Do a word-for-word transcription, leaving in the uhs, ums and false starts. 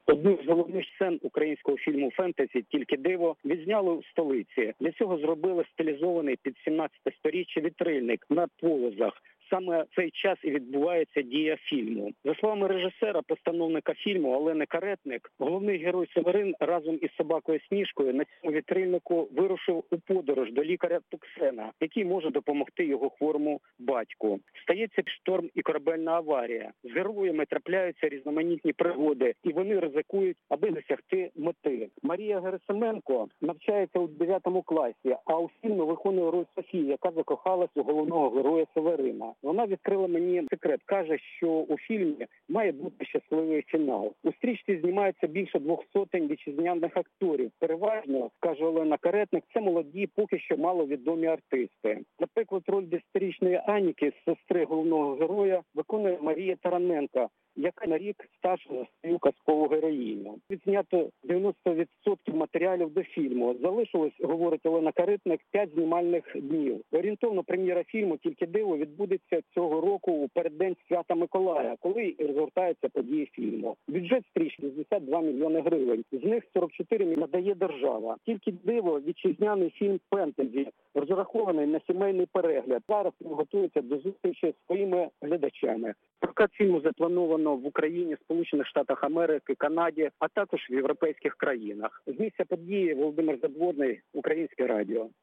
Одну з головних сцен українського фільму «Фентезі» «Тільки диво» відзняли у столиці. Для цього зробили стилізований під сімнадцяте сторіччя вітрильник на полозах. Саме в цей час і відбувається дія фільму. За словами режисера, постановника фільму Олени Каретник, головний герой Северин разом із собакою Сніжкою на цьому вітрильнику вирушив у подорож до лікаря Туксена, який може допомогти його хворому батьку. Стається шторм і корабельна аварія. З героями трапляються різноманітні пригоди, і вони ризикують, аби досягти мети. Марія Герасименко навчається у дев'ятому класі, а у фільмі виконує роль Софії, яка закохалась у головного героя Северина. Вона відкрила мені секрет. Каже, що у фільмі має бути щасливий фінал. У стрічці знімається більше двох сотень вітчизняних акторів. Переважно, каже Олена Каретник, це молоді, поки що маловідомі артисти. Наприклад, роль десятирічної Аніки, сестри головного героя, виконує Марія Тараненко, яка на рік старша за свою казкову героїню. Відзнято дев'яносто відсотків матеріалів до фільму. Залишилось, говорить Олена Каретник, п'ять знімальних днів. Орієнтовно прем'єра фільму «Тільки диво» відбудеться цього року у переддень Свята Миколая, коли і розгортаються події фільму. Бюджет стрічки – шістдесят два мільйони гривень. З них сорок чотири надає держава. «Тільки диво» – вітчизняний фільм «Фентезі», розрахований на сімейний перегляд. Зараз він готується до зустрічі з своїми глядачами. Прокат фільму заплановано в Україні, Сполучених Штатах Америки, Канаді, а також в європейських країнах. З місця події Володимир Задворний, Українське радіо.